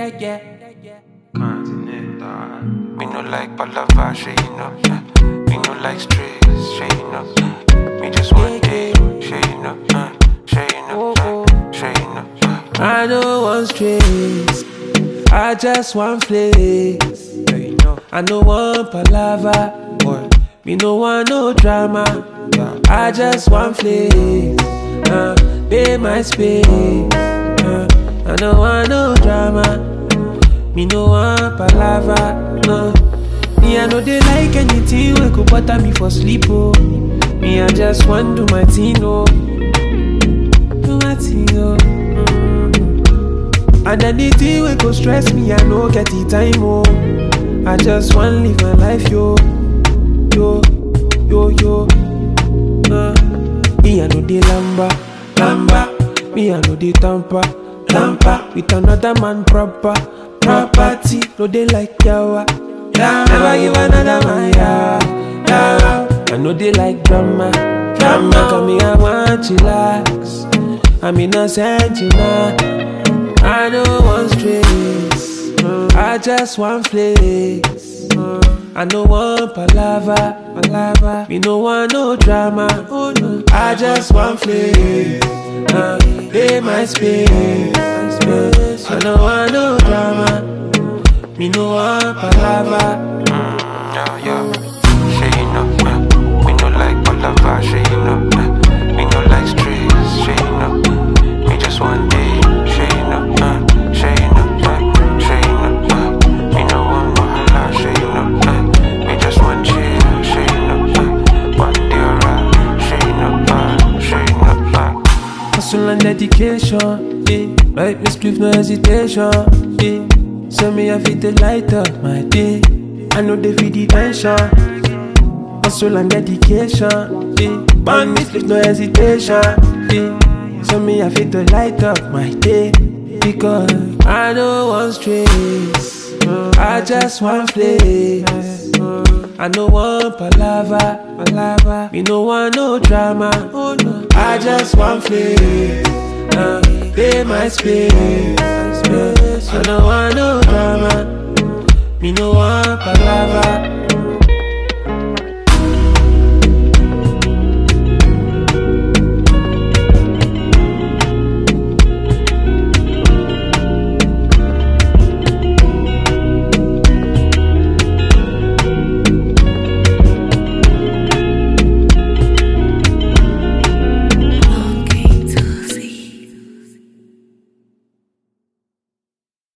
Continental. Me no like palava, she you know. Me no like stress, she you know. Me just want day, she you know. She you know. She you know. I don't want stress, I just want flex. I no want palava, me no want no drama. I just want flex, pay my space. I no want no drama, me no want palava. Me I know they like anything we could butter me for sleep. Oh, me I just want do my thing. Oh, do my thing. Oh. And anything we go stress me, I no get the time, oh. I just wanna live my life, yo. Yo, yo, yo. Me I know the lamba. Me I know the tampa. With another man property. No they like yawa. Never give another man yawa. I know they like drama. Come me I want chillax. I'm innocent, you know. I don't want stress, I just want flex. I don't want palava, me no want no drama. I just want flex, pay my space. I don't want no drama, me no want palava. Yeah. She you know. Me no like palava, she you know. Me no like stress, she you know. Me just want day. Hustle and dedication, right? Me spliff no hesitation, So me I fit the light up my day. I know they feel the tension. Hustle and dedication, burn me spliff no hesitation, So me I fit the light up my day. Because I don't want stress, I just want flex. I no want palava, me no want no drama. I just want flex, pay my space. I no want no drama, me no want palava.